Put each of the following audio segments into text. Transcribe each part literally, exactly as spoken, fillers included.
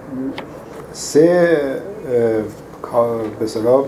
سه به اصطلاح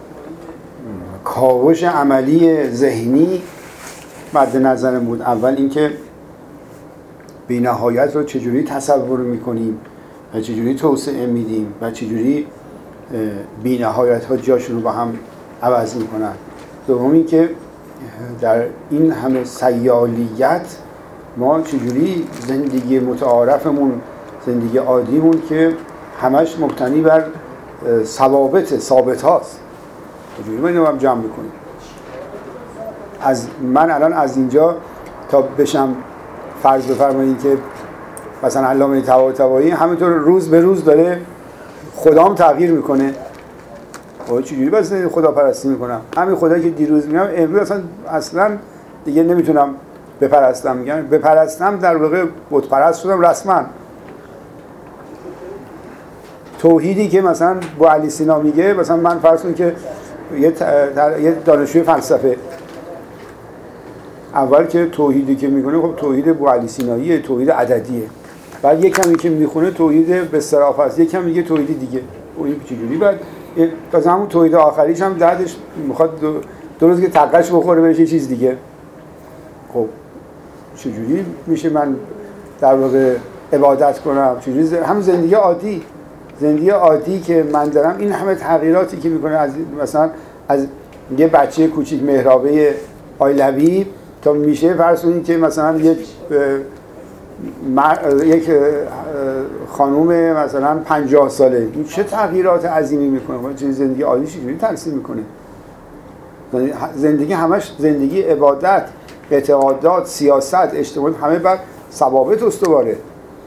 کاوش عملی ذهنی مد نظرم بود. اول اینکه بی‌نهایت رو چجوری تصور میکنیم و چجوری توسعه میدیم و چجوری بی‌نهایت ها جاشون رو با هم عوض میکنن. دوم اینکه در این همه سیالیت ما چجوری زندگی متعارفمون، زندگی عادیمون که همش مبتنی بر ثوابت ثابت هاست، چجوری ما اینو هم جمع میکنیم. از من الان از اینجا تا بشم فرض بفرمایید که مثلا علامه طباطبایی همینطور روز به روز داره خدام تغییر میکنه، و چجوری بس خدا پرستی میکنم؟ همین خدایی که دیروز میگم امروز اصلا اصلا دیگه نمیتونم بپرستم. میگم بپرستم در واقع بت پرست شدم رسما. توحیدی که مثلا با علی سینا میگه، مثلا من فرض کنم که یه یه دانشجوی فلسفه اول که توحیدی که میکنه خب توحید با علی سیناییه، توحید عددیه. بعد یک کمی که میخونه توحید به صرافه است، یک کم میگه توحید دیگه. اون چجوری بعد تا همون توحید آخریش هم بعدش میخواد دو, دو روز که تقش بخوره بهش یه چیز دیگه. خب چجوری میشه من در واقع عبادت کنم؟ چجوری هم زندگی عادی زندگی عادی که من دارم این همه تغییراتی که میکنه، از مثلا از یه بچه کوچیک مهرابه آیلوی تا میشه فرض کنید که مثلا یک یک خانوم مثلا پنجاه ساله، این چه تغییرات عظیمی میکنه؟ چه زندگی عادی چجوری ترسیم میکنه؟ زندگی همش زندگی عبادت، اعتقادات، سیاست، اجتماع، همه بر ثوابت استواره.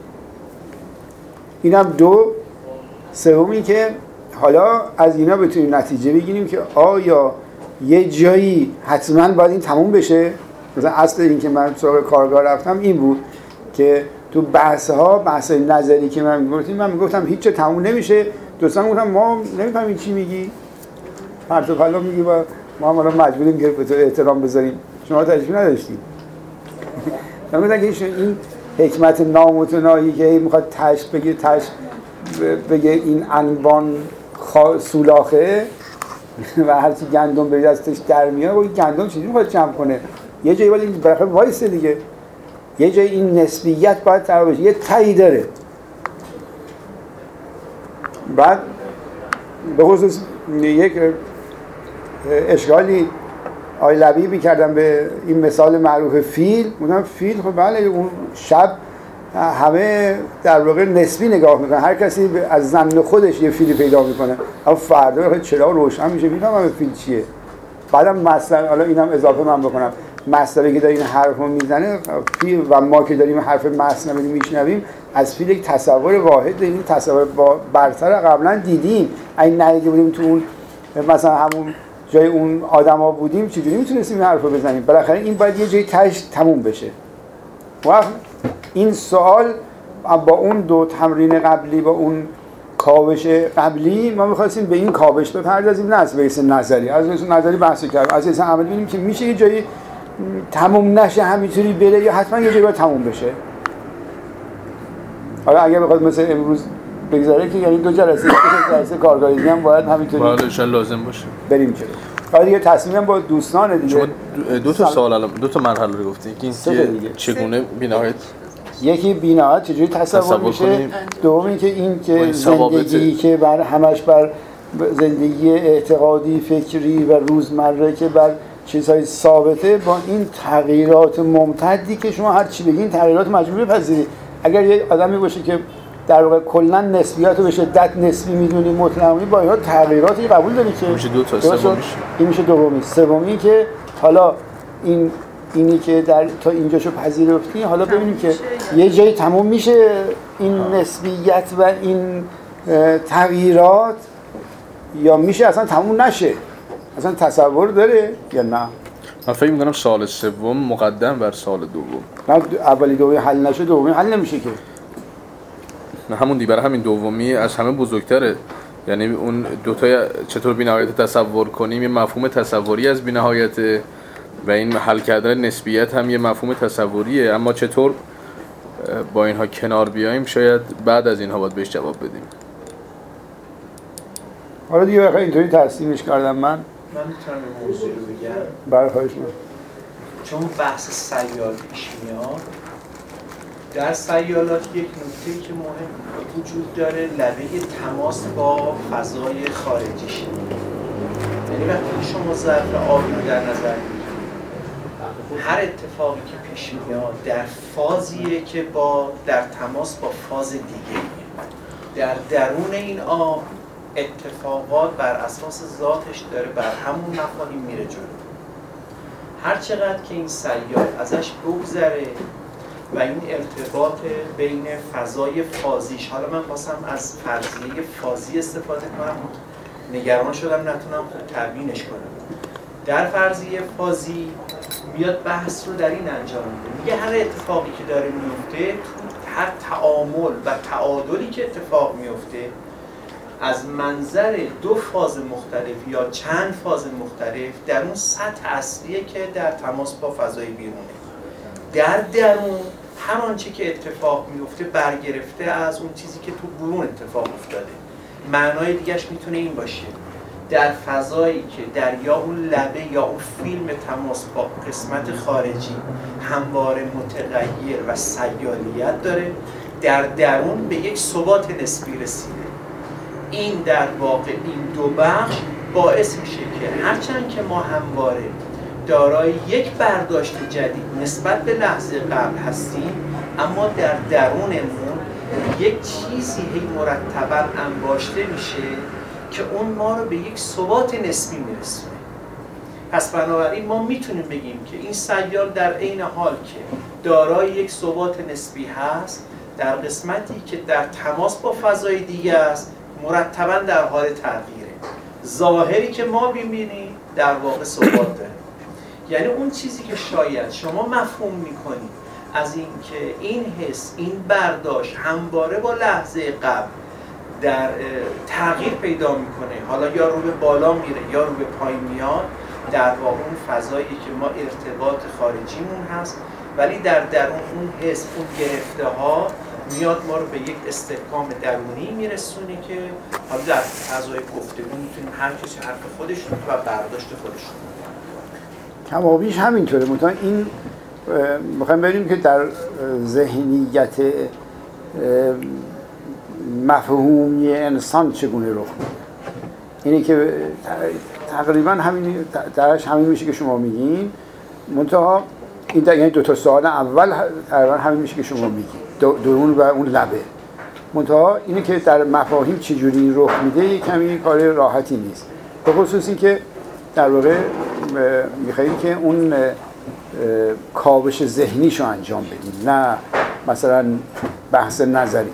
اینم دو. سومی که حالا از اینا بتونیم نتیجه بگیریم که آیا یه جایی حتما باید این تموم بشه. مثلا اصل این که من سراغ کارگاه رفتم این بود که تو بحث ها بحث نظری که من میگفتم من میگفتم هیچ چه تموم نمیشه. دوستان گفتم ما نمیفهمیم چی میگی، پرت و پلا میگی و ما هم الان مجبوریم که به تو احترام بذاریم، شما تجربه نداشتید. من گفتم که این حکمت نامتناهی که میخواد تش بگه تش بگه این انبان سولاخه و هرچی گندم به دستش در میاد و این گندم چجوری باید جمع کنه؟ یه جایی باید این برخه وایسه دیگه، یه جایی این نسبیت باید تعریف بشه، یه تایی داره. بعد به خصوص یک اشکالی آیلوی میکردم به این مثال معروف فیل. بودم فیل خب بله اون شب همه در واقع نسبی نگاه میکنن، هر کسی از ظن خودش یه فیلی پیدا میکنه، اما فردا چرا روشن میشه میفهمم فیل چیه. بعدم مثلا حالا اینم اضافه من بکنم، مثلا که داره این حرفو میزنه فیل و ما که داریم حرف مثلا میشنویم از فیل یک تصور واحد، این تصور برتر قبلا دیدیم. این ندیده بودیم تو اون مثلا همون جای اون آدما بودیم چجوری میتونستیم این حرفو بزنیم؟ بالاخره این باید یه جایی تاش تموم بشه. و این سوال با اون دو تمرین قبلی، با اون کاوش قبلی، ما می‌خواستیم به این کاوش بپردازیم، نه از بیس نظری. از بیس نظری بحث کردیم، از بیس عملی ببینیم که میشه یه جایی تموم نشه همینطوری بره یا حتما یه جایی باید تموم بشه. حالا اگه بخواد مثل امروز بگذاره که یعنی دو جلسه دو جلسه کارگاهی هم باید همینطوری باشه لازم باشه بریم جلو. حالا دیگه تصمیمم با دوستان دیگه. شما دو تا سوال الان دو تا مرحله رو گفتین که این چگونه بی‌نهایت، یکی بی‌نهایت چجوری تصور, تصور میشه، دوم اینکه این که زندگی که بر همش بر زندگی اعتقادی فکری و روزمره که بر چیزهای ثابته، با این تغییرات ممتدی که شما هر چی بگین تغییرات مجبوری بپذیرید. اگر یه آدمی باشه که در واقع کلا نسبیات رو به شدت نسبی میدونی مطلقاً با اینا تغییراتی قبول داری که میشه دو تا سومی میشه. این میشه دومی. سومی که حالا این اینی که در تا اینجاشو پذیرفتی، حالا ببینیم که یه جایی تموم میشه این نسبیت و این تغییرات یا میشه اصلا تموم نشه. اصلا تصور داره یا نه؟ من فکر می‌کنم سال سوم مقدم بر سال دوم. نه اولی دومی حل نشه دومی حل نمیشه که. نه همون دیگه، برای همین دومی از همه بزرگتره. یعنی اون دو تا چطور بی‌نهایت تصور کنیم یه مفهوم تصوری از بی‌نهایت و این حل کردن نسبیت هم یه مفهوم تصوریه، اما چطور با اینها کنار بیاییم شاید بعد از اینها باید بهش جواب بدیم. حالا دیگه بخواه اینطوری ترسیمش کردم من من میتونم این موضوع رو بگم برای خواهش من چون بحث سیال پیش میاد. در سیالات یک نکته‌ای که مهم وجود داره لبه تماس با فضای خارجیشه. یعنی وقتی شما ظرف آبی رو در نظر میگیرید هر اتفاقی که پیش میاد در فازیه که با در تماس با فاز دیگه میاد. در درون این آب اتفاقات بر اساس ذاتش داره بر همون مفاهیم میره جلو. هر چقدر که این سیال ازش بگذره و این ارتباط بین فضای فازیش، حالا من خواستم از فرضیه فازی استفاده کنم، نگران شدم نتونم خوب تبیینش کنم. در فرضیه فازی میاد بحث رو در این انجام میده، میگه هر اتفاقی که داره میفته تو هر تعامل و تعادلی که اتفاق میفته از منظر دو فاز مختلف یا چند فاز مختلف در اون سطح اصلیه که در تماس با فضای بیرونه. در درون هر آنچه که اتفاق میفته برگرفته از اون چیزی که تو برون اتفاق افتاده. معنای دیگهش میتونه این باشه در فضایی که در یا اون لبه یا اون فیلم تماس با قسمت خارجی همواره متغیر و سیالیت داره، در درون به یک ثبات نسبی رسیده. این در واقع این دو بخش باعث میشه که هرچند که ما همواره دارای یک برداشت جدید نسبت به لحظه قبل هستیم، اما در درونمون یک چیزی هی مرتباً انباشته میشه که اون ما رو به یک ثبات نسبی میرسونه. پس بنابراین ما میتونیم بگیم که این سیال در عین حال که دارای یک ثبات نسبی هست، در قسمتی که در تماس با فضای دیگه است مرتباً در حال تغییره. ظاهری که ما می‌بینیم در واقع ثبات داره. یعنی اون چیزی که شاید شما مفهوم می‌کنید از این که این حس، این برداشت همواره با لحظه قبل در تغییر پیدا می‌کنه، حالا یا رو به بالا میره یا رو به پایین میاد، در واقع اون فضایی که ما ارتباط خارجیمون هست، ولی در درون اون حس، اون گرفته‌ها میاد ما رو به یک استحکام درونی میرسونه که حالا در فضای گفتگو میتونیم هر کسی حرف خودشون و برداشت خودشون. کمابیش همینطوره. مثلا این میخوایم ببینیم که در ذهنیت مفهومی انسان چگونه رخ میده. اینه که تقریبا همین درش همین میشه که شما میگین، منتها این در یعنی دو تا سوال اول تقریبا همین میشه که شما میگین، درون و اون لبه. منتها اینه که در مفاهیم چجوری رخ میده یک کمی کار راحتی نیست، به خصوص این که در واقع میخواهیم که اون کاوش ذهنیشو انجام بدیم، نه مثلا بحث نظریش.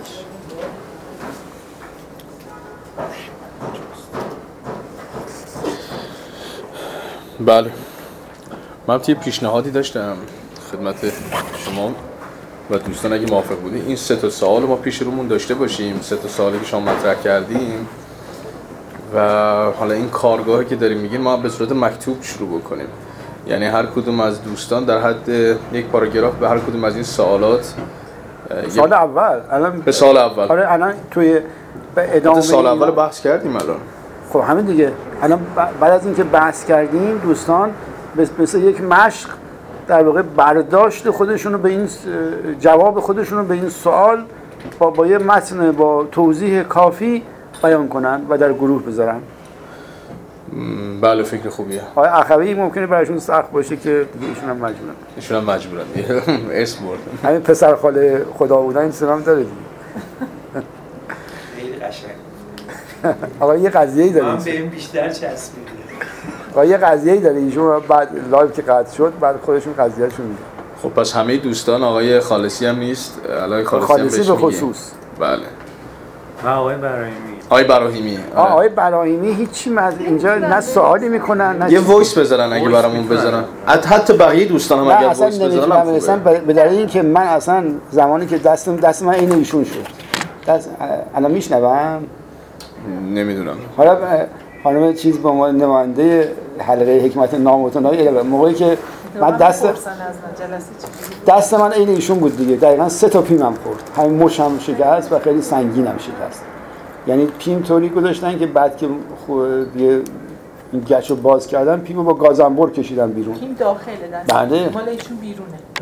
بله، من یه پیشنهادی داشتم خدمت شما و دوستان اگه موافق بودین این سه تا سوال ما پیش رومون داشته باشیم، سه تا سوالی که شما مطرح کردیم و حالا این کارگاهی که داریم میگیم ما به صورت مکتوب شروع بکنیم. یعنی هر کدوم از دوستان در حد یک پاراگراف به هر کدوم از این سوالات سال اول الان به سال اول آره الان توی به ادامه سال اول بحث کردیم. الان خب همین دیگه، الان بعد از اینکه بحث کردیم دوستان مثل یک مشق در واقع برداشت خودشونو به این جواب خودشونو به این سوال با با یه متن با توضیح کافی بیان کنن و در گروه بذارن. بله فکر خوبیه. آقای اخوی ممکنه برایشون سخت باشه که ایشون هم مجبورن. ایشون هم مجبورن. اسم بردن. همین پسر خاله خدا بودن این سلام داره دیگه. خیلی قشنگ. آقا یه قضیه‌ای داره. من به این بیشتر چسبیده. آقا یه قضیه‌ای داره ایشون بعد لایو که قطع شد بعد خودشون قضیه‌شون میگه. خب پس همه دوستان آقای خالصی هم نیست. آقای خالصی, خالصی هم به خصوص. بله. و آقای براهیمی. آقای براهیمی. آه آقای براهیمی هیچی مز... اینجا نه سوالی میکنن نه یه وایس بذارن اگه برامون بذارن. حتی بقیه دوستان هم اگه وایس بذارن مثلا به دلیل اینکه من اصلا زمانی که دستم دست من اینو ایشون شد. دست الان میشنوم. نمیدونم. حالا خانم چیز با ما نماینده حلقه حکمت نامتناهی موقعی که من دست جلسه چجوری دست من عین ایشون بود دیگه، دقیقاً سه تا پیمم خورد، همین مشم شکست و خیلی سنگینم شکست. یعنی پیم طوری گذاشتن که بعد که دیگه این گچ رو باز کردن، پیمو با گازنبر کشیدن بیرون. پیم داخله دست. بله. مال ایشون بیرونه.